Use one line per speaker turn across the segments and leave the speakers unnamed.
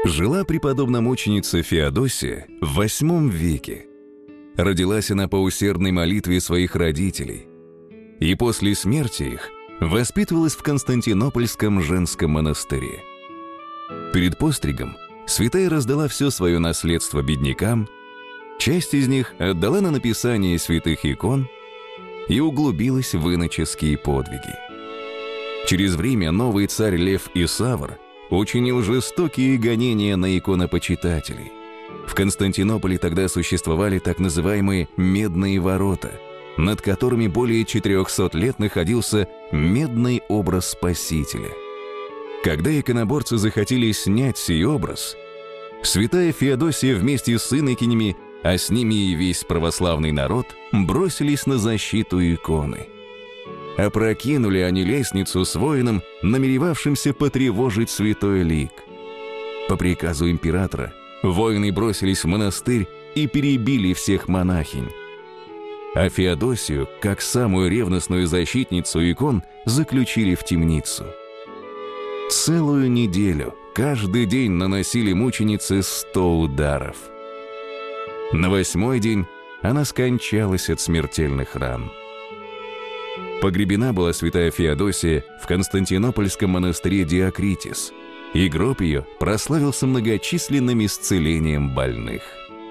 Жила преподобная мученица Феодосия в VIII веке. Родилась она по усердной молитве своих родителей, и после смерти их воспитывалась в Константинопольском женском монастыре. Перед постригом святая раздала все свое наследство беднякам, часть из них отдала на написание святых икон и углубилась в иноческие подвиги. Через время новый царь Лев Исавр учинил жестокие гонения на иконопочитателей. В Константинополе тогда существовали так называемые «медные ворота», над которыми более 400 лет находился медный образ Спасителя. Когда иконоборцы захотели снять сей образ, святая Феодосия вместе с инокинями, а с ними и весь православный народ, бросились на защиту иконы. Опрокинули они лестницу с воином, намеревавшимся потревожить святой лик. По приказу императора воины бросились в монастырь и перебили всех монахинь. А Феодосию, как самую ревностную защитницу икон, заключили в темницу. Целую неделю каждый день наносили мученице 100 ударов. На 8-й день она скончалась от смертельных ран. Погребена была святая Феодосия в Константинопольском монастыре Диокритис, и гроб ее прославился многочисленным исцелением больных.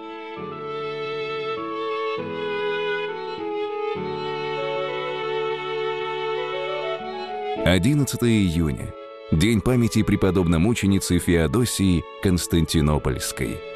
11 июня. День памяти преподобной мученицы Феодосии Константинопольской.